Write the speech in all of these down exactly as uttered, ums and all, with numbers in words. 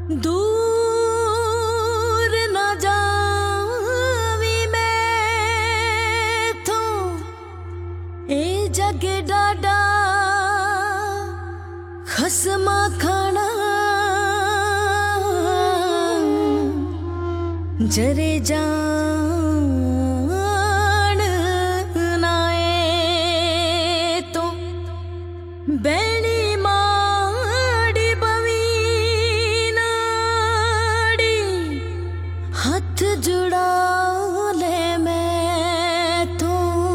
दूर न जावी मैथों ए जग डाडा खसमा खाना जरे जान नाए तो बैणी माड़ी बवी नाड़ी हाथ जुड़ा ले मैं तो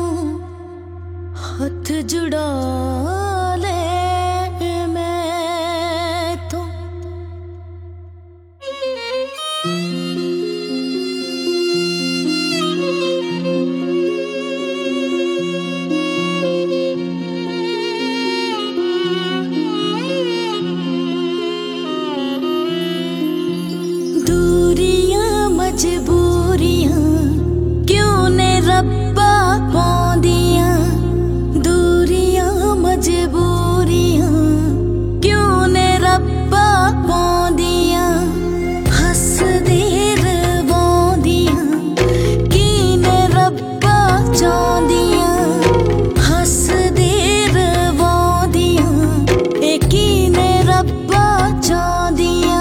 हाथ जुड़ा ले मैं तो मजबूरियां क्यों ने रब्बा पौंदियां दूरियां मजबूरियां क्यों ने रब्बा पौंदियां हस दे रवांदियां की ने रब्बा चांदियां हस दे रवांदियां ए की ने रब्बा चांदियां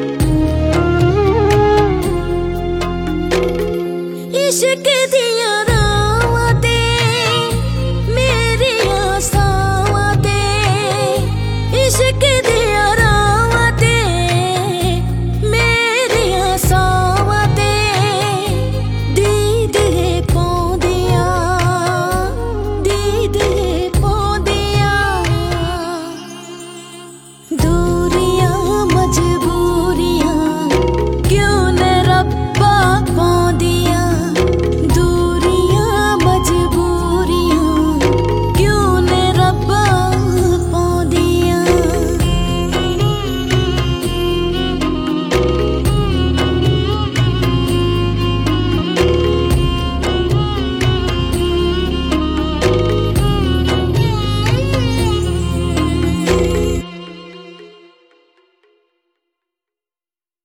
इश्क दिया